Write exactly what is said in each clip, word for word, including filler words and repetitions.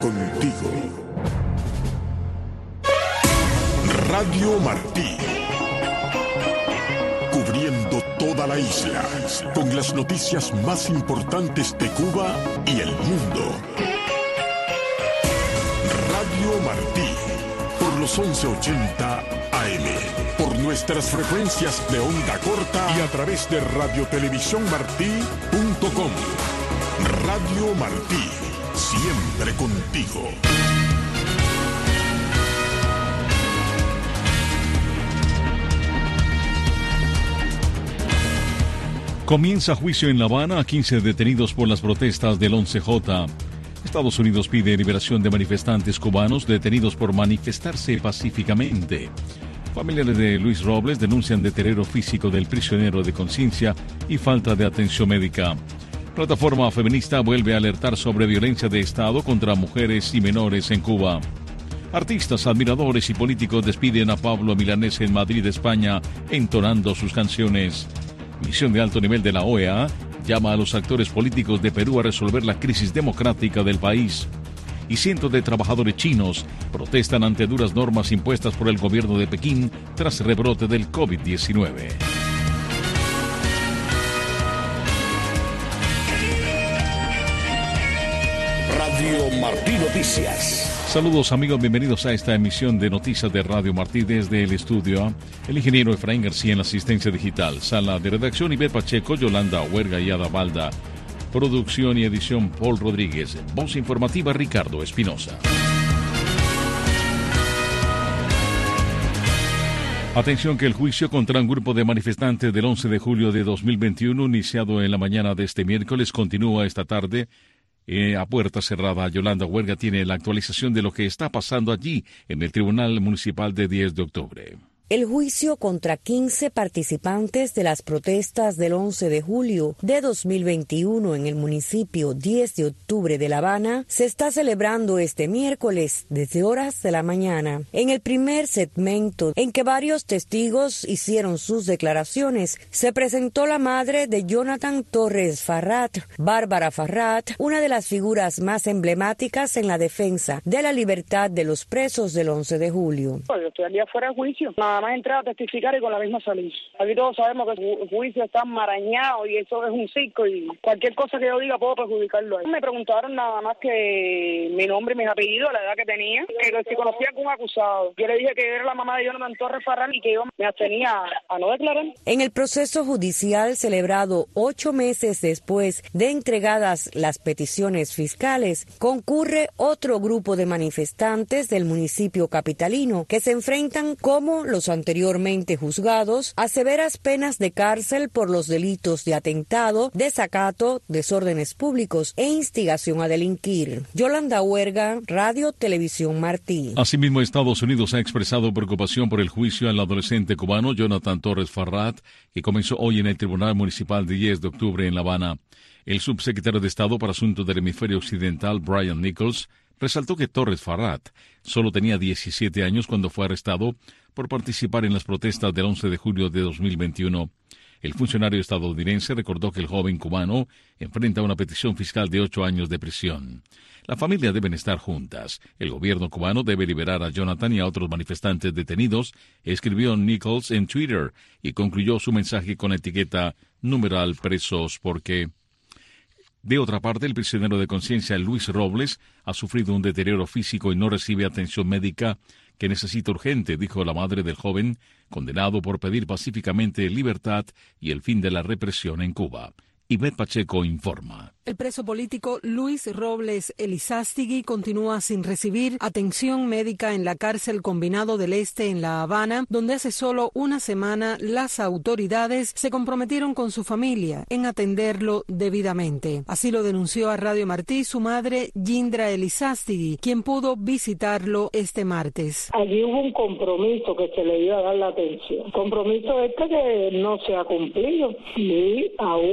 Contigo. Radio Martí. Cubriendo toda la isla, con las noticias más importantes de Cuba y el mundo. Radio Martí, por los once ochenta A M, por nuestras frecuencias de onda corta y a través de radiotelevisiónmartí punto com. Radio Martí, siempre contigo. Comienza juicio en La Habana a quince detenidos por las protestas del once J. Estados Unidos pide liberación de manifestantes cubanos detenidos por manifestarse pacíficamente. Familiares de Luis Robles denuncian deterioro físico del prisionero de conciencia y falta de atención médica. Plataforma feminista vuelve a alertar sobre violencia de Estado contra mujeres y menores en Cuba. Artistas, admiradores y políticos despiden a Pablo Milanés en Madrid, España, entonando sus canciones. Misión de alto nivel de la O E A llama a los actores políticos de Perú a resolver la crisis democrática del país. Y cientos de trabajadores chinos protestan ante duras normas impuestas por el gobierno de Pekín tras rebrote del COVID diecinueve. Radio Martí Noticias. Saludos amigos, bienvenidos a esta emisión de Noticias de Radio Martí desde el estudio. El ingeniero Efraín García en la asistencia digital, sala de redacción Ivette Pacheco, Yolanda Huerga y Ada Balda. Producción y edición Paul Rodríguez. Voz informativa Ricardo Espinosa. Atención que el juicio contra un grupo de manifestantes del once de julio de dos mil veintiuno, iniciado en la mañana de este miércoles, continúa esta tarde. Eh, a puerta cerrada, Yolanda Huerga tiene la actualización de lo que está pasando allí en el Tribunal Municipal de diez de octubre. El juicio contra quince participantes de las protestas del once de julio de dos mil veintiuno en el municipio diez de octubre de La Habana se está celebrando este miércoles desde horas de la mañana. En el primer segmento, en que varios testigos hicieron sus declaraciones, se presentó la madre de Jonathan Torres Farrat, Bárbara Farrat, una de las figuras más emblemáticas en la defensa de la libertad de los presos del once de julio. Yo estoy al día fuera de juicio. Nada más entrar a testificar y con la misma salir. Aquí todos sabemos que el juicio está enmarañado y eso es un circo y cualquier cosa que yo diga puedo perjudicarlo a él. Me preguntaron nada más que mi nombre y mis apellidos, la edad que tenía, que si conocía a algún acusado. Yo le dije que era la mamá de Jonathan Torres Farrat y que yo me abstenía a no declarar. En el proceso judicial celebrado ocho meses después de entregadas las peticiones fiscales, concurre otro grupo de manifestantes del municipio capitalino que se enfrentan como los anteriormente juzgados a severas penas de cárcel por los delitos de atentado, desacato, desórdenes públicos e instigación a delinquir. Yolanda Huerga, Radio Televisión Martí. Asimismo, Estados Unidos ha expresado preocupación por el juicio al adolescente cubano Jonathan Torres Farrat, que comenzó hoy en el Tribunal Municipal de diez de octubre en La Habana. El subsecretario de Estado para Asuntos del Hemisferio Occidental, Brian Nichols, resaltó que Torres Farrat solo tenía diecisiete años cuando fue arrestado por participar en las protestas del once de julio de dos mil veintiuno. El funcionario estadounidense recordó que el joven cubano enfrenta una petición fiscal de ocho años de prisión. La familia deben estar juntas. El gobierno cubano debe liberar a Jonathan y a otros manifestantes detenidos, escribió Nichols en Twitter y concluyó su mensaje con la etiqueta numeral presos porque... De otra parte, el prisionero de conciencia Luis Robles ha sufrido un deterioro físico y no recibe atención médica que necesita urgente, dijo la madre del joven, condenado por pedir pacíficamente libertad y el fin de la represión en Cuba. Ivette Pacheco informa. El preso político Luis Robles Elizástegui continúa sin recibir atención médica en la cárcel Combinado del Este en La Habana, donde hace solo una semana las autoridades se comprometieron con su familia en atenderlo debidamente. Así lo denunció a Radio Martí su madre Yindra Elizástegui, quien pudo visitarlo este martes. Allí hubo un compromiso que se le iba a dar la atención. Compromiso este que no se ha cumplido y aún ayer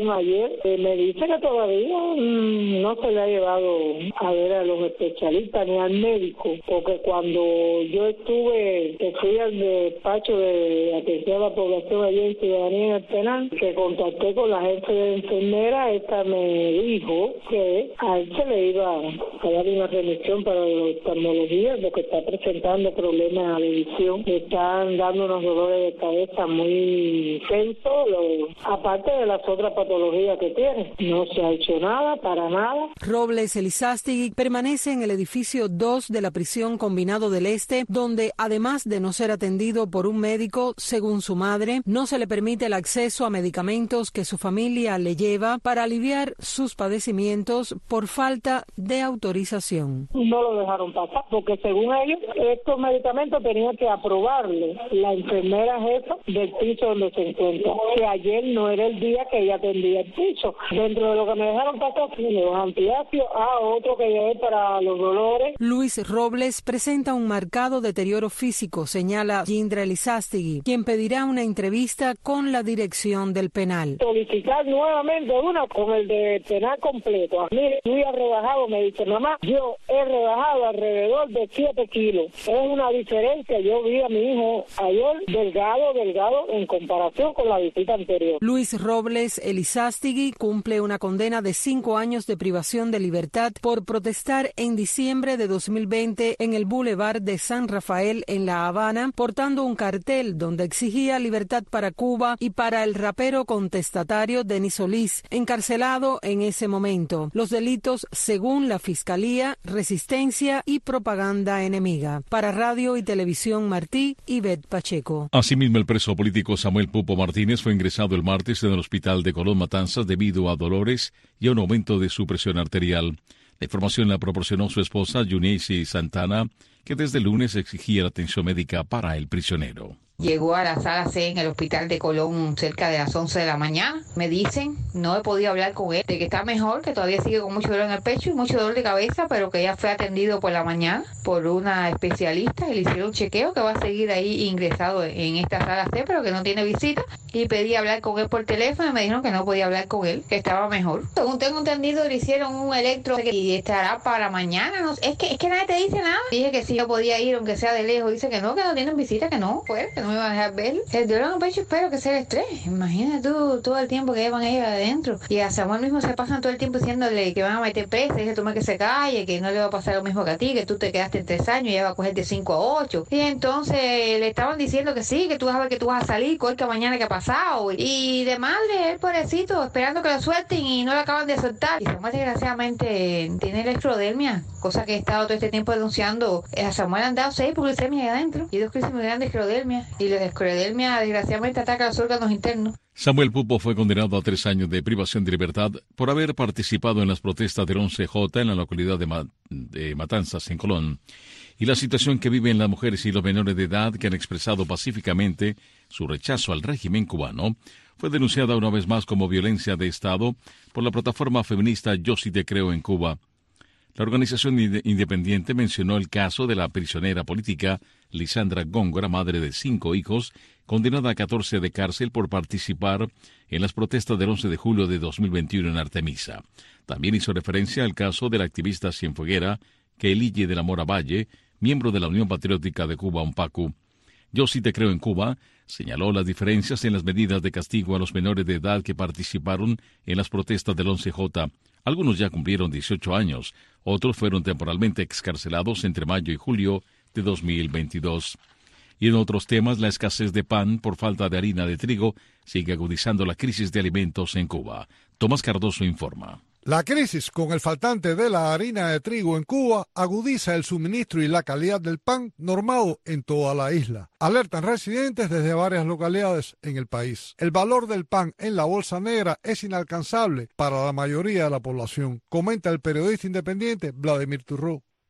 Entonces, eh, me dice que todavía mmm, no se le ha llevado a ver a los especialistas ni al médico, porque cuando yo estuve, que fui al despacho de atención a la población allí en Ciudadanía en el penal, que contacté con la jefe de enfermera, esta me dijo que a él se le iba a dar una remisión para la oftalmología, porque está presentando problemas de visión, le están dando unos dolores de cabeza muy intensos, lo, aparte de las otras patologías que tiene. No se ha hecho nada, para nada. Robles Elizástegui permanece en el edificio dos de la prisión Combinado del Este, donde además de no ser atendido por un médico, según su madre, no se le permite el acceso a medicamentos que su familia le lleva para aliviar sus padecimientos por falta de autorización. No lo dejaron pasar, porque según ellos, estos medicamentos tenían que aprobarle la enfermera jefa del piso donde se encuentra, que ayer no era el día que ella atendía el piso. Dentro de lo que me dejaron pasar, los antiácidos, a otro que llevé para los dolores. Luis Robles presenta un marcado deterioro físico, señala Yindra Elizástegui, quien pedirá una entrevista con la dirección del penal. Solicitar nuevamente una con el de penal completo. A mí, Luis ha rebajado, me dice, mamá, yo he rebajado alrededor de siete kilos. Es una diferencia. Yo vi a mi hijo ayer delgado, delgado en comparación con la visita anterior. Luis Robles Elizástegui cumple una condena de cinco años de privación de libertad por protestar en diciembre de dos mil veinte en el Boulevard de San Rafael en La Habana, portando un cartel donde exigía libertad para Cuba y para el rapero contestatario Denis Solís, encarcelado en ese momento. Los delitos, según la Fiscalía, resistencia y propaganda enemiga. Para Radio y Televisión Martí, Ivette Pacheco. Asimismo, el preso político Samuel Pupo Martínez fue ingresado el martes en el hospital de Colón Matanzas debido a dolores y a un aumento de su presión arterial. La información la proporcionó su esposa, Yuneisi Santana, que desde el lunes exigía la atención médica para el prisionero. Llegó a la sala C en el hospital de Colón cerca de las once de la mañana. Me dicen, no he podido hablar con él, de que está mejor, que todavía sigue con mucho dolor en el pecho y mucho dolor de cabeza, pero que ya fue atendido por la mañana por una especialista y le hicieron un chequeo, que va a seguir ahí ingresado en esta sala C, pero que no tiene visita. Y pedí hablar con él por teléfono y me dijeron que no podía hablar con él, que estaba mejor. Según tengo entendido, le hicieron un electro y estará para mañana. No, es que es que nadie te dice nada. Dije que sí, yo podía ir, aunque sea de lejos. Dice que no, que no tienen visita, que no, pues, que no me iban a dejar ver. El dolor en el pecho, espero que sea el estrés. Imagínate tú todo el tiempo que llevan ellos adentro. Y a Samuel mismo se pasan todo el tiempo diciéndole que van a meter presa. Dice, toma que se calle, que no le va a pasar lo mismo que a ti, que tú te quedaste en tres años y ella va a coger de cinco a ocho. Y entonces le estaban diciendo que sí, que tú vas a ver que tú vas a salir, cualquier mañana que ha pasado. Y de madre, el pobrecito, esperando que lo suelten y no lo acaban de soltar. Y Samuel, desgraciadamente, tiene electrodermia, cosa que he estado todo este tiempo denunciando. A Samuel han dado seis pulglicemias ahí adentro y dos crisis muy grandes de esclerodermia. Y la esclerodermia, desgraciadamente, ataca los órganos internos. Samuel Pupo fue condenado a tres años de privación de libertad por haber participado en las protestas del once J en la localidad de, Ma- de Matanzas, en Colón. Y la situación que viven las mujeres y los menores de edad que han expresado pacíficamente su rechazo al régimen cubano fue denunciada una vez más como violencia de Estado por la plataforma feminista Yo sí te creo en Cuba. La organización independiente mencionó el caso de la prisionera política Lisandra Góngora, madre de cinco hijos, condenada a catorce de cárcel por participar en las protestas del once de julio de dos mil veintiuno en Artemisa. También hizo referencia al caso de la activista cienfueguera Keelige de la Mora Valle, miembro de la Unión Patriótica de Cuba, UNPACU. Yo sí te creo en Cuba señaló las diferencias en las medidas de castigo a los menores de edad que participaron en las protestas del once J. Algunos ya cumplieron dieciocho años, otros fueron temporalmente excarcelados entre mayo y julio de dos mil veintidós. Y en otros temas, la escasez de pan por falta de harina de trigo sigue agudizando la crisis de alimentos en Cuba. Tomás Cardoso informa. La crisis con el faltante de la harina de trigo en Cuba agudiza el suministro y la calidad del pan normado en toda la isla. Alertan residentes desde varias localidades en el país. El valor del pan en la bolsa negra es inalcanzable para la mayoría de la población, comenta el periodista independiente Vladimir Turró.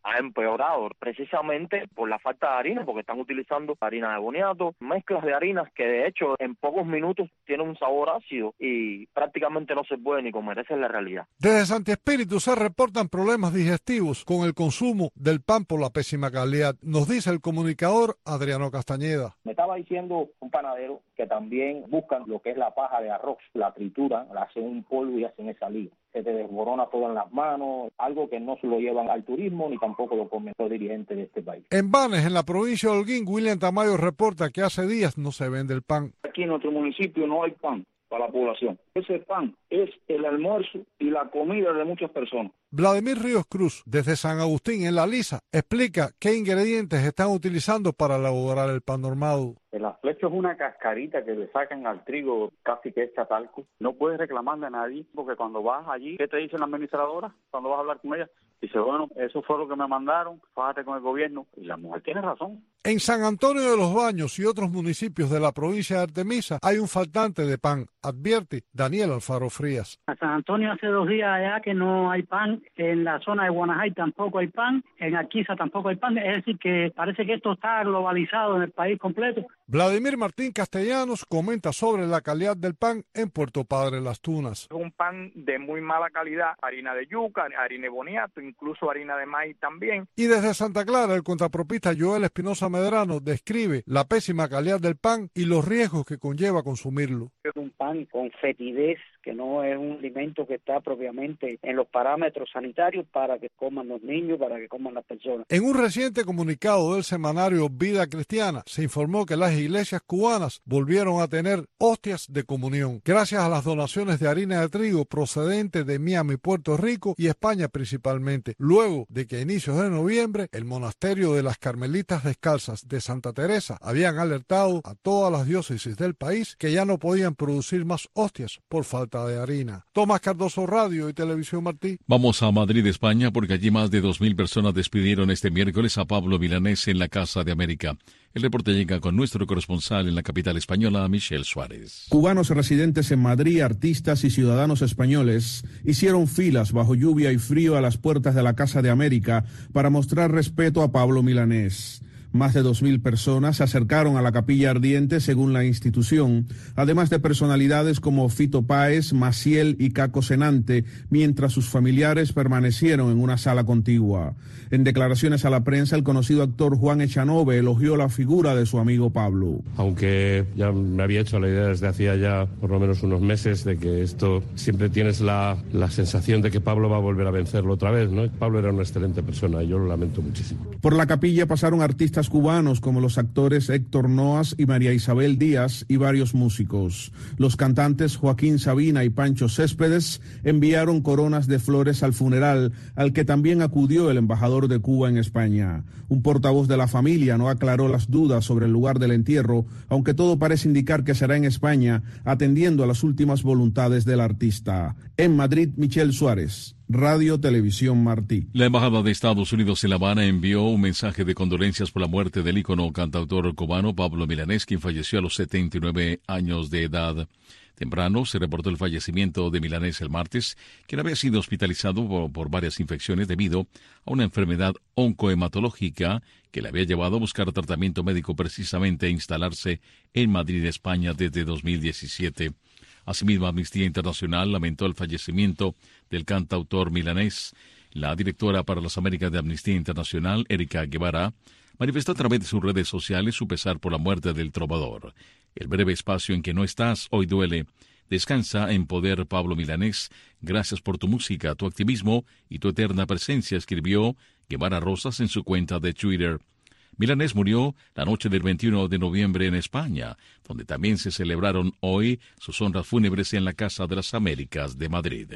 ha empeorado precisamente por la falta de harina, porque están utilizando harina de boniato, mezclas de harinas que de hecho en pocos minutos tienen un sabor ácido y prácticamente no se puede ni comer. Esa es la realidad. Desde Santi Espíritu se reportan problemas digestivos con el consumo del pan por la pésima calidad, nos dice el comunicador Adriano Castañeda. Me estaba diciendo un panadero que también buscan lo que es la paja de arroz, la trituran, la hacen un polvo y hacen esa liga. Se te desborona todo en las manos, algo que no se lo llevan al turismo ni tampoco lo comen los dirigentes de este país. En Banes, en la provincia de Holguín, William Tamayo reporta que hace días no se vende el pan. Aquí en nuestro municipio no hay pan para la población. Ese pan es el almuerzo y la comida de muchas personas. Vladimir Ríos Cruz, desde San Agustín, en La Lisa, explica qué ingredientes están utilizando para elaborar el pan normado. El aflecho es una cascarita que le sacan al trigo casi que hecha talco. No puedes reclamarle a nadie, porque cuando vas allí, ¿qué te dice la administradora cuando vas a hablar con ella? Dice, bueno, eso fue lo que me mandaron, fájate con el gobierno. Y la mujer tiene razón. En San Antonio de los Baños y otros municipios de la provincia de Artemisa hay un faltante de pan, advierte Daniel Alfaro Frías. A San Antonio hace dos días allá que no hay pan, en la zona de Guanajay tampoco hay pan, en Arquiza tampoco hay pan, es decir que parece que esto está globalizado en el país completo. Vladimir Martín Castellanos comenta sobre la calidad del pan en Puerto Padre Las Tunas. Es un pan de muy mala calidad, harina de yuca, harina de boniato, incluso harina de maíz también. Y desde Santa Clara, el contrapropista Joel Espinosa Medrano describe la pésima calidad del pan y los riesgos que conlleva consumirlo. Es un pan con fetidez, que no es un alimento que está propiamente en los parámetros sanitarios para que coman los niños, para que coman las personas. En un reciente comunicado del semanario Vida Cristiana, se informó que las iglesias cubanas volvieron a tener hostias de comunión, gracias a las donaciones de harina de trigo procedentes de Miami, Puerto Rico y España principalmente, luego de que a inicios de noviembre el monasterio de las Carmelitas Descalzas de Santa Teresa habían alertado a todas las diócesis del país que ya no podían producir más hostias por falta de harina. Tomás Cardoso, Radio y Televisión Martí. Vamos a Madrid, España, porque allí más de dos mil personas despidieron este miércoles a Pablo Milanés en la Casa de América. El reporte llega con nuestro corresponsal en la capital española, Michelle Suárez. Cubanos residentes en Madrid, artistas y ciudadanos españoles hicieron filas bajo lluvia y frío a las puertas de la Casa de América para mostrar respeto a Pablo Milanés. Más de dos mil personas se acercaron a la capilla ardiente según la institución, además de personalidades como Fito Páez, Maciel y Caco Senante, mientras sus familiares permanecieron en una sala contigua. En declaraciones a la prensa, el conocido actor Juan Echanove elogió la figura de su amigo Pablo. Aunque ya me había hecho la idea desde hacía ya por lo menos unos meses de que esto siempre tienes la, la sensación de que Pablo va a volver a vencerlo otra vez, ¿no? Pablo era una excelente persona y yo lo lamento muchísimo. Por la capilla pasaron artistas cubanos como los actores Héctor Noas y María Isabel Díaz y varios músicos. Los cantantes Joaquín Sabina y Pancho Céspedes enviaron coronas de flores al funeral, al que también acudió el embajador de Cuba en España. Un portavoz de la familia no aclaró las dudas sobre el lugar del entierro, aunque todo parece indicar que será en España, atendiendo a las últimas voluntades del artista. En Madrid, Michelle Suárez, Radio Televisión Martí. La Embajada de Estados Unidos en La Habana envió un mensaje de condolencias por la muerte del ícono cantautor cubano Pablo Milanés, quien falleció a los setenta y nueve años de edad. Temprano se reportó el fallecimiento de Milanés el martes, quien había sido hospitalizado por, por varias infecciones debido a una enfermedad oncohematológica que le había llevado a buscar tratamiento médico precisamente e instalarse en Madrid, España, desde dos mil diecisiete. Asimismo, Amnistía Internacional lamentó el fallecimiento del cantautor milanés. La directora para las Américas de Amnistía Internacional, Erika Guevara, manifestó a través de sus redes sociales su pesar por la muerte del trovador. El breve espacio en que no estás hoy duele. Descansa en poder, Pablo Milanés. Gracias por tu música, tu activismo y tu eterna presencia, escribió Guevara Rosas en su cuenta de Twitter. Milanés murió la noche del veintiuno de noviembre en España, donde también se celebraron hoy sus honras fúnebres en la Casa de las Américas de Madrid.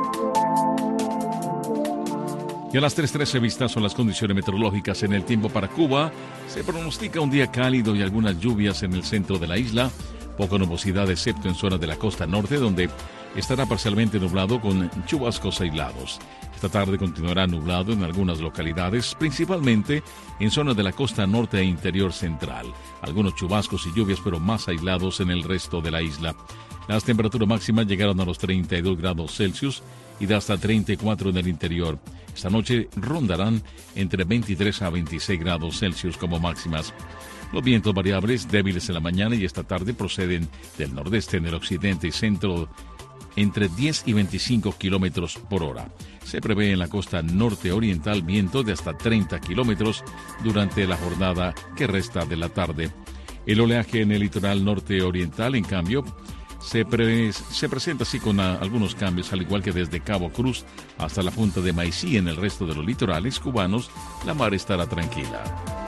Y a las tres trece vistazo a las condiciones meteorológicas en el tiempo para Cuba. Se pronostica un día cálido y algunas lluvias en el centro de la isla. Poca nubosidad excepto en zonas de la costa norte, donde estará parcialmente nublado con chubascos aislados. Esta tarde continuará nublado en algunas localidades, principalmente en zonas de la costa norte e interior central. Algunos chubascos y lluvias, pero más aislados en el resto de la isla. Las temperaturas máximas llegaron a los treinta y dos grados Celsius y de hasta treinta y cuatro en el interior. Esta noche rondarán entre veintitrés a veintiséis grados Celsius como máximas. Los vientos variables, débiles en la mañana y esta tarde, proceden del nordeste, en el occidente y centro, entre diez y veinticinco kilómetros por hora. Se prevé en la costa norte oriental vientos de hasta treinta kilómetros durante la jornada que resta de la tarde. El oleaje en el litoral norte oriental, en cambio, se, pre se presenta así con a, algunos cambios, al igual que desde Cabo Cruz hasta la punta de Maicí. En el resto de los litorales cubanos, la mar estará tranquila.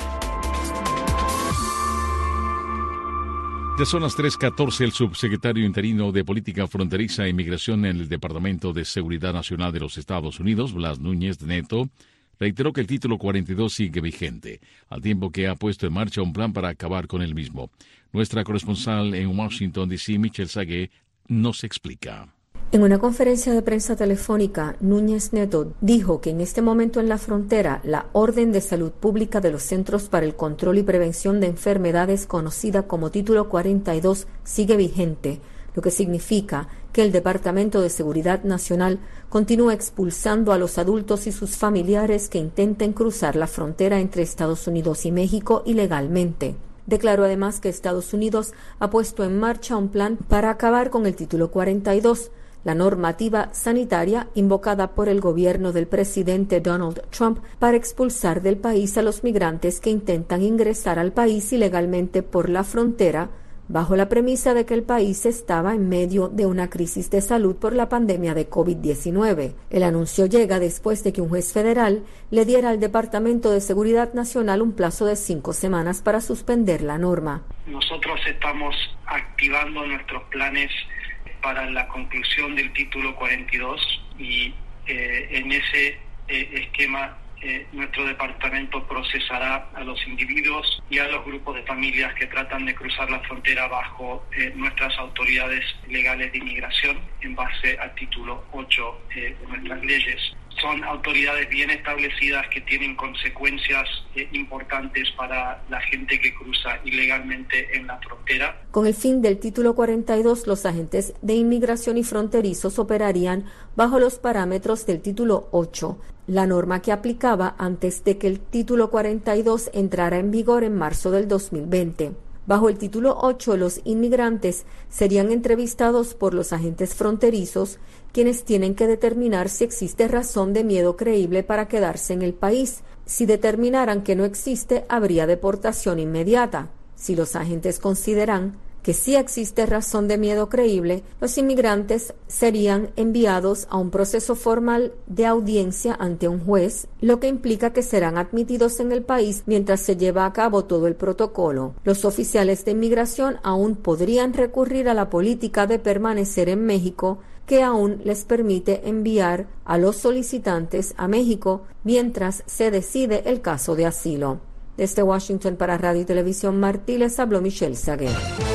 De son las tres catorce, el subsecretario interino de Política Fronteriza e Inmigración en el Departamento de Seguridad Nacional de los Estados Unidos, Blas Núñez Neto, reiteró que el título cuarenta y dos sigue vigente, al tiempo que ha puesto en marcha un plan para acabar con el mismo. Nuestra corresponsal en Washington, D C, Michelle Sagué, nos explica. En una conferencia de prensa telefónica, Núñez Neto dijo que en este momento en la frontera, la Orden de Salud Pública de los Centros para el Control y Prevención de Enfermedades, conocida como Título cuarenta y dos, sigue vigente, lo que significa que el Departamento de Seguridad Nacional continúa expulsando a los adultos y sus familiares que intenten cruzar la frontera entre Estados Unidos y México ilegalmente. Declaró además que Estados Unidos ha puesto en marcha un plan para acabar con el Título cuarenta y dos, la normativa sanitaria invocada por el gobierno del presidente Donald Trump para expulsar del país a los migrantes que intentan ingresar al país ilegalmente por la frontera, bajo la premisa de que el país estaba en medio de una crisis de salud por la pandemia de COVID diecinueve. El anuncio llega después de que un juez federal le diera al Departamento de Seguridad Nacional un plazo de cinco semanas para suspender la norma. Nosotros estamos activando nuestros planes para la conclusión del título cuarenta y dos y eh, en ese eh, esquema eh, nuestro departamento procesará a los individuos y a los grupos de familias que tratan de cruzar la frontera bajo eh, nuestras autoridades legales de inmigración en base al título ocho eh, de nuestras leyes. Son autoridades bien establecidas que tienen consecuencias eh, importantes para la gente que cruza ilegalmente en la frontera. Con el fin del Título cuarenta y dos, los agentes de inmigración y fronterizos operarían bajo los parámetros del Título ocho, la norma que aplicaba antes de que el Título cuarenta y dos entrara en vigor en marzo del dos mil veinte. Bajo el Título ocho, los inmigrantes serían entrevistados por los agentes fronterizos, quienes tienen que determinar si existe razón de miedo creíble para quedarse en el país. Si determinaran que no existe, habría deportación inmediata. Si los agentes consideran que sí existe razón de miedo creíble, los inmigrantes serían enviados a un proceso formal de audiencia ante un juez, lo que implica que serán admitidos en el país mientras se lleva a cabo todo el protocolo. Los oficiales de inmigración aún podrían recurrir a la política de permanecer en México, que aún les permite enviar a los solicitantes a México mientras se decide el caso de asilo. Desde Washington para Radio y Televisión Martí les habló Michelle Sagué.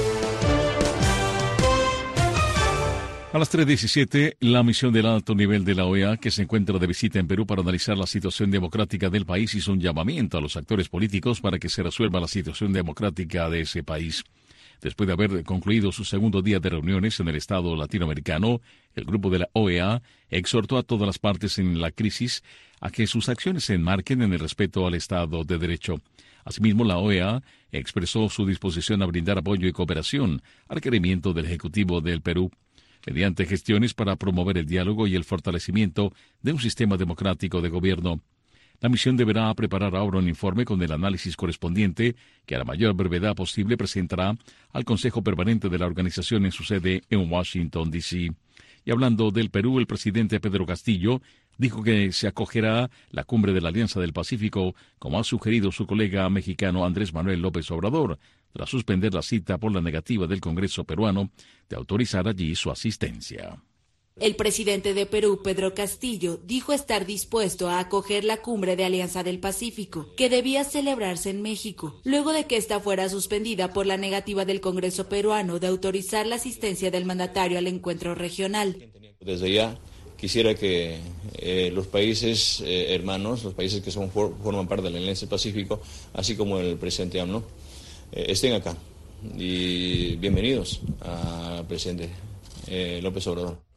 A las tres diecisiete, la misión del alto nivel de la O E A, que se encuentra de visita en Perú para analizar la situación democrática del país, hizo un llamamiento a los actores políticos para que se resuelva la situación democrática de ese país. Después de haber concluido su segundo día de reuniones en el Estado latinoamericano, el grupo de la O E A exhortó a todas las partes en la crisis a que sus acciones se enmarquen en el respeto al Estado de Derecho. Asimismo, la O E A expresó su disposición a brindar apoyo y cooperación al requerimiento del Ejecutivo del Perú, mediante gestiones para promover el diálogo y el fortalecimiento de un sistema democrático de gobierno. La misión deberá preparar ahora un informe con el análisis correspondiente que a la mayor brevedad posible presentará al Consejo Permanente de la organización en su sede en Washington, D C. Y hablando del Perú, el presidente Pedro Castillo dijo que se acogerá la cumbre de la Alianza del Pacífico, como ha sugerido su colega mexicano Andrés Manuel López Obrador, tras suspender la cita por la negativa del Congreso peruano de autorizar allí su asistencia. El presidente de Perú, Pedro Castillo, dijo estar dispuesto a acoger la cumbre de Alianza del Pacífico, que debía celebrarse en México, luego de que esta fuera suspendida por la negativa del Congreso peruano de autorizar la asistencia del mandatario al encuentro regional. Desde ya quisiera que eh, los países eh, hermanos, los países que son, for, forman parte de la Alianza del Pacífico, así como el presidente AMLO, eh, estén acá. Y bienvenidos al presidente eh, López Obrador.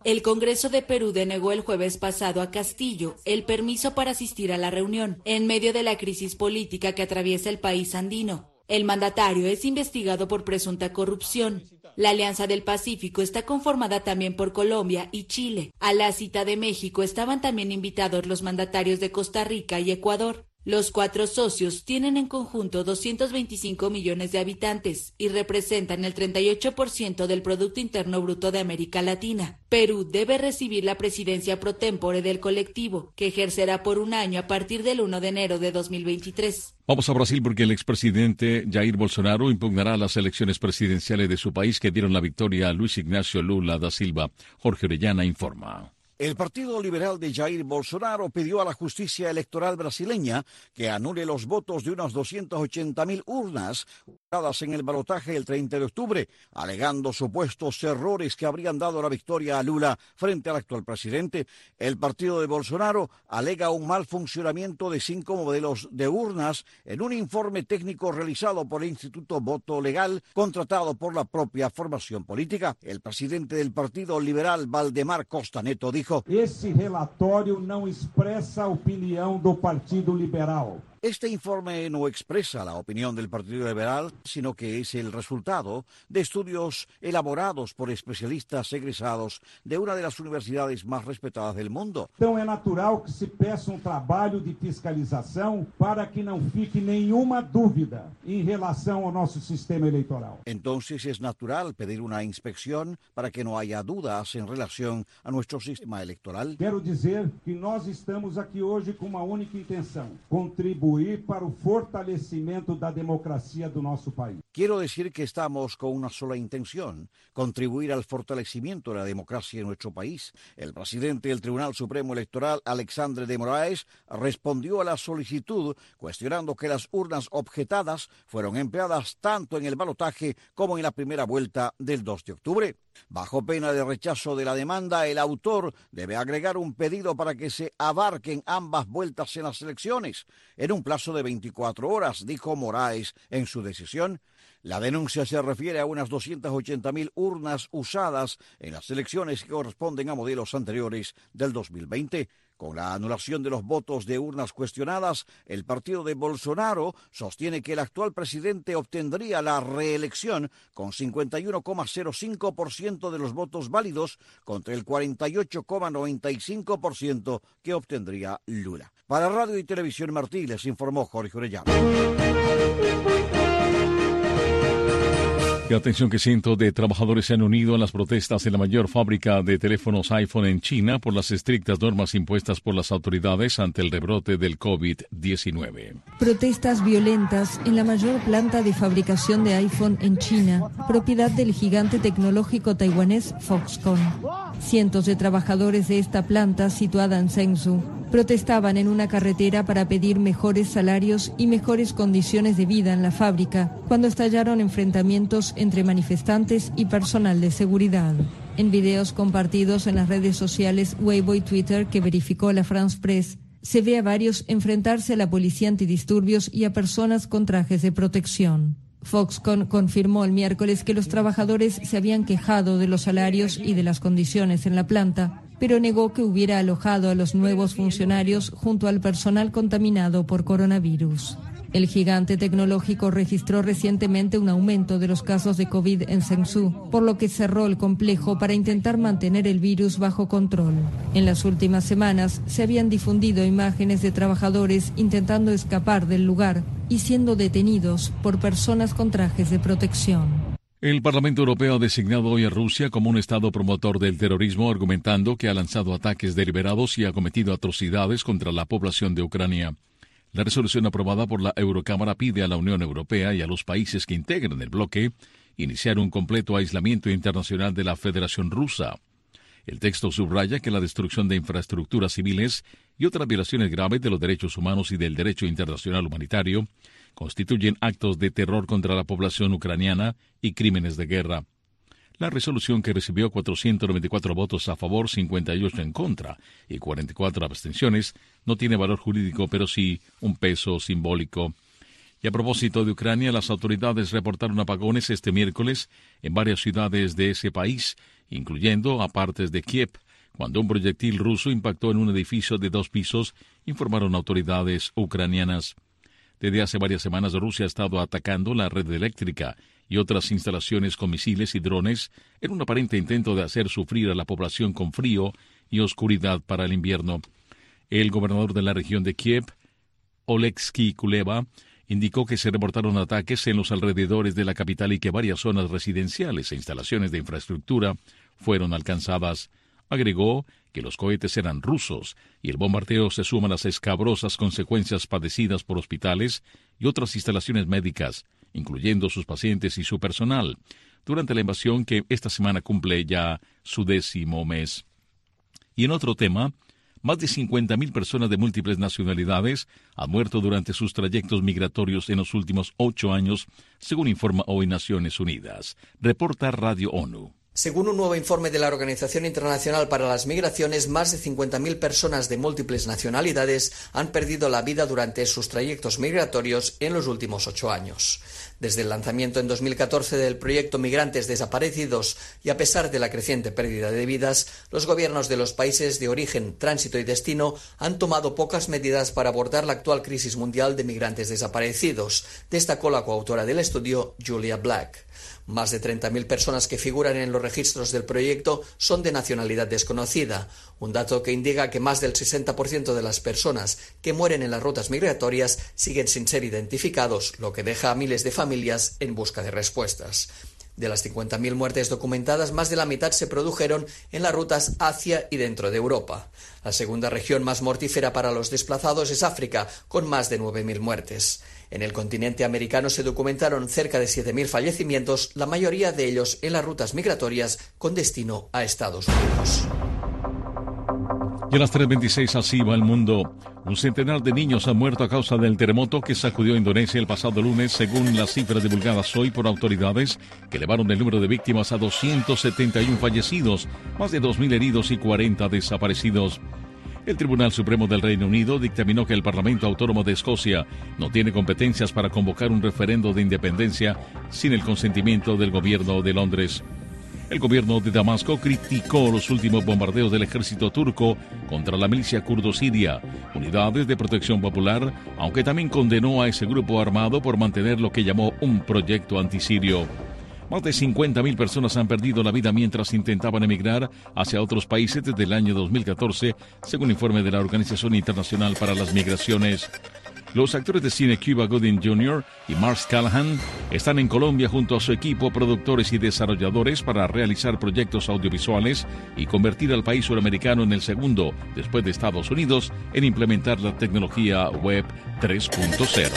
El Congreso de Perú denegó el jueves pasado a Castillo el permiso para asistir a la reunión, en medio de la crisis política que atraviesa el país andino. El mandatario es investigado por presunta corrupción. La Alianza del Pacífico está conformada también por Colombia y Chile. A la cita de México estaban también invitados los mandatarios de Costa Rica y Ecuador. Los cuatro socios tienen en conjunto doscientos veinticinco millones de habitantes y representan el treinta y ocho por ciento del Producto Interno Bruto de América Latina. Perú debe recibir la presidencia pro tempore del colectivo, que ejercerá por un año a partir del primero de enero de dos mil veintitrés. Vamos a Brasil porque el expresidente Jair Bolsonaro impugnará las elecciones presidenciales de su país que dieron la victoria a Luis Ignacio Lula da Silva. Jorge Orellana informa. El Partido Liberal de Jair Bolsonaro pidió a la justicia electoral brasileña que anule los votos de unas doscientas ochenta mil urnas usadas en el balotaje el treinta de octubre, alegando supuestos errores que habrían dado la victoria a Lula frente al actual presidente. El partido de Bolsonaro alega un mal funcionamiento de cinco modelos de urnas en un informe técnico realizado por el Instituto Voto Legal, contratado por la propia formación política. El presidente del Partido Liberal, Valdemar Costa Neto, dijo: Esse relatório não expressa a opinião do Partido Liberal. Este informe no expresa la opinión del Partido Liberal, sino que es el resultado de estudios elaborados por especialistas egresados de una de las universidades más respetadas del mundo. Então é natural que se peça um trabalho de fiscalização para que não fique nenhuma dúvida em relação ao nosso sistema eleitoral. Entonces es natural pedir una inspección para que no haya dudas en relación a nuestro sistema electoral. Quero dizer que nós estamos aqui hoje com uma única intenção: contribuir para o fortalecimento da democracia do nosso país. Quiero decir que estamos con una sola intención: contribuir al fortalecimiento de la democracia en nuestro país. El presidente del Tribunal Supremo Electoral, Alexandre de Moraes, respondió a la solicitud cuestionando que las urnas objetadas fueron empleadas tanto en el balotaje como en la primera vuelta del dos de octubre. Bajo pena de rechazo de la demanda, el autor debe agregar un pedido para que se abarquen ambas vueltas en las elecciones en un plazo de veinticuatro horas, dijo Moraes en su decisión. La denuncia se refiere a unas doscientas ochenta mil urnas usadas en las elecciones que corresponden a modelos anteriores del dos mil veinte. Con la anulación de los votos de urnas cuestionadas, el partido de Bolsonaro sostiene que el actual presidente obtendría la reelección con cincuenta y uno coma cero cinco por ciento de los votos válidos contra el cuarenta y ocho coma noventa y cinco por ciento que obtendría Lula. Para Radio y Televisión Martí les informó Jorge Orellana. Y atención que cientos de trabajadores se han unido a las protestas en la mayor fábrica de teléfonos iPhone en China por las estrictas normas impuestas por las autoridades ante el rebrote del COVID diecinueve. Protestas violentas en la mayor planta de fabricación de iPhone en China, propiedad del gigante tecnológico taiwanés Foxconn. Cientos de trabajadores de esta planta, situada en Zhengzhou, protestaban en una carretera para pedir mejores salarios y mejores condiciones de vida en la fábrica, cuando estallaron enfrentamientos entre manifestantes y personal de seguridad. En videos compartidos en las redes sociales Weibo y Twitter que verificó la France Press, se ve a varios enfrentarse a la policía antidisturbios y a personas con trajes de protección. Foxconn confirmó el miércoles que los trabajadores se habían quejado de los salarios y de las condiciones en la planta, pero negó que hubiera alojado a los nuevos funcionarios junto al personal contaminado por coronavirus. El gigante tecnológico registró recientemente un aumento de los casos de COVID en Zhengzhou, por lo que cerró el complejo para intentar mantener el virus bajo control. En las últimas semanas se habían difundido imágenes de trabajadores intentando escapar del lugar y siendo detenidos por personas con trajes de protección. El Parlamento Europeo ha designado hoy a Rusia como un Estado promotor del terrorismo, argumentando que ha lanzado ataques deliberados y ha cometido atrocidades contra la población de Ucrania. La resolución aprobada por la Eurocámara pide a la Unión Europea y a los países que integran el bloque iniciar un completo aislamiento internacional de la Federación Rusa. El texto subraya que la destrucción de infraestructuras civiles y otras violaciones graves de los derechos humanos y del derecho internacional humanitario constituyen actos de terror contra la población ucraniana y crímenes de guerra. La resolución, que recibió cuatrocientos noventa y cuatro votos a favor, cincuenta y ocho en contra y cuarenta y cuatro abstenciones, no tiene valor jurídico, pero sí un peso simbólico. Y a propósito de Ucrania, las autoridades reportaron apagones este miércoles en varias ciudades de ese país, incluyendo a partes de Kiev, cuando un proyectil ruso impactó en un edificio de dos pisos, informaron autoridades ucranianas. Desde hace varias semanas Rusia ha estado atacando la red eléctrica y otras instalaciones con misiles y drones en un aparente intento de hacer sufrir a la población con frío y oscuridad para el invierno. El gobernador de la región de Kiev, Oleksiy Kuleba, indicó que se reportaron ataques en los alrededores de la capital y que varias zonas residenciales e instalaciones de infraestructura fueron alcanzadas. Agregó que los cohetes eran rusos y el bombardeo se suma a las escabrosas consecuencias padecidas por hospitales y otras instalaciones médicas, incluyendo sus pacientes y su personal, durante la invasión que esta semana cumple ya su décimo mes. Y en otro tema, más de cincuenta mil personas de múltiples nacionalidades han muerto durante sus trayectos migratorios en los últimos ocho años, según informa hoy Naciones Unidas. Reporta Radio ONU. Según un nuevo informe de la Organización Internacional para las Migraciones, más de cincuenta mil personas de múltiples nacionalidades han perdido la vida durante sus trayectos migratorios en los últimos ocho años. Desde el lanzamiento en dos mil catorce del proyecto Migrantes Desaparecidos y a pesar de la creciente pérdida de vidas, los gobiernos de los países de origen, tránsito y destino han tomado pocas medidas para abordar la actual crisis mundial de migrantes desaparecidos, destacó la coautora del estudio, Julia Black. Más de treinta mil personas que figuran en los registros del proyecto son de nacionalidad desconocida, un dato que indica que más del sesenta por ciento de las personas que mueren en las rutas migratorias siguen sin ser identificados, lo que deja a miles de familias en busca de respuestas. De las cincuenta mil muertes documentadas, más de la mitad se produjeron en las rutas hacia y dentro de Europa. La segunda región más mortífera para los desplazados es África, con más de nueve mil muertes. En el continente americano se documentaron cerca de siete mil fallecimientos, la mayoría de ellos en las rutas migratorias con destino a Estados Unidos. Y a las tres veintiséis así va el mundo. Un centenar de niños han muerto a causa del terremoto que sacudió Indonesia el pasado lunes, según las cifras divulgadas hoy por autoridades, que elevaron el número de víctimas a doscientos setenta y uno fallecidos, más de dos mil heridos y cuarenta desaparecidos. El Tribunal Supremo del Reino Unido dictaminó que el Parlamento Autónomo de Escocia no tiene competencias para convocar un referendo de independencia sin el consentimiento del gobierno de Londres. El gobierno de Damasco criticó los últimos bombardeos del ejército turco contra la milicia kurdo-siria, unidades de protección popular, aunque también condenó a ese grupo armado por mantener lo que llamó un proyecto antisirio. Más de cincuenta mil personas han perdido la vida mientras intentaban emigrar hacia otros países desde el año dos mil catorce, según informe de la Organización Internacional para las Migraciones. Los actores de cine Cuba Gooding junior y Mark Callahan están en Colombia junto a su equipo, productores y desarrolladores, para realizar proyectos audiovisuales y convertir al país suramericano en el segundo, después de Estados Unidos, en implementar la tecnología Web tres punto cero.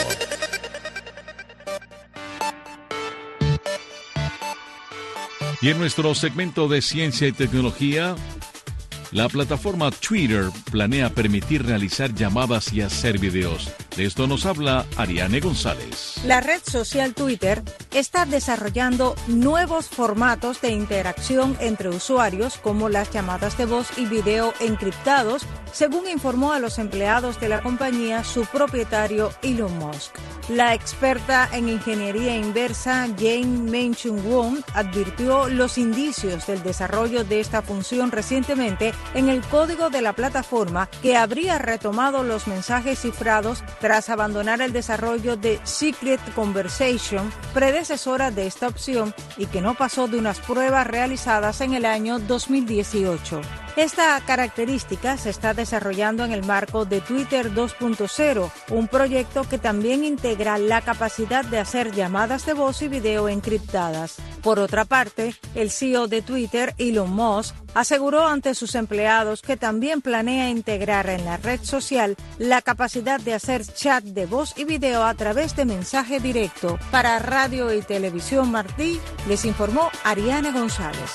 Y en nuestro segmento de ciencia y tecnología, la plataforma Twitter planea permitir realizar llamadas y hacer videos. De esto nos habla Ariane González. La red social Twitter está desarrollando nuevos formatos de interacción entre usuarios, como las llamadas de voz y video encriptados, según informó a los empleados de la compañía su propietario Elon Musk. La experta en ingeniería inversa Jane Meng-Chun Wong advirtió los indicios del desarrollo de esta función recientemente en el código de la plataforma, que habría retomado los mensajes cifrados tras abandonar el desarrollo de Secret Conversation, predecesora de esta opción, y que no pasó de unas pruebas realizadas en el año dos mil dieciocho. Esta característica se está desarrollando en el marco de Twitter dos punto cero, un proyecto que también integra la capacidad de hacer llamadas de voz y video encriptadas. Por otra parte, el C E O de Twitter, Elon Musk, aseguró ante sus empleados que también planea integrar en la red social la capacidad de hacer chat de voz y video a través de mensaje directo. Para Radio y Televisión Martí, les informó Ariane González.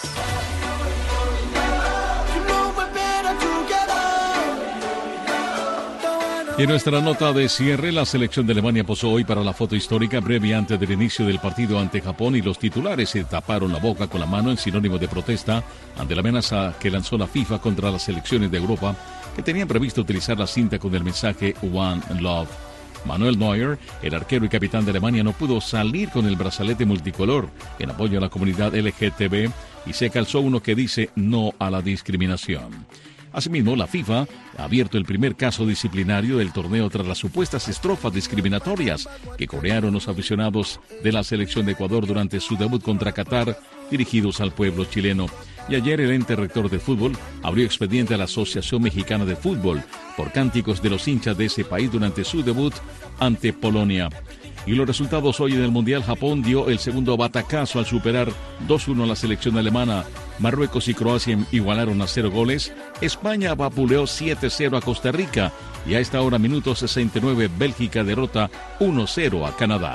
Y en nuestra nota de cierre, la selección de Alemania posó hoy para la foto histórica breve antes del inicio del partido ante Japón, y los titulares se taparon la boca con la mano en sinónimo de protesta ante la amenaza que lanzó la FIFA contra las selecciones de Europa que tenían previsto utilizar la cinta con el mensaje One Love. Manuel Neuer, el arquero y capitán de Alemania, no pudo salir con el brazalete multicolor en apoyo a la comunidad L G B T y se calzó uno que dice no a la discriminación. Asimismo, la FIFA ha abierto el primer caso disciplinario del torneo tras las supuestas estrofas discriminatorias que corearon los aficionados de la selección de Ecuador durante su debut contra Qatar, dirigidos al pueblo chileno. Y ayer el ente rector de fútbol abrió expediente a la Asociación Mexicana de Fútbol por cánticos de los hinchas de ese país durante su debut ante Polonia. Y los resultados hoy en el Mundial: Japón dio el segundo batacazo al superar dos uno a la selección alemana. Marruecos y Croacia igualaron a cero goles. España vapuleó siete cero a Costa Rica. Y a esta hora, minuto sesenta y nueve, Bélgica derrota uno cero a Canadá.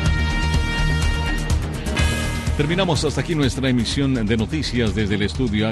Terminamos hasta aquí nuestra emisión de noticias desde el estudio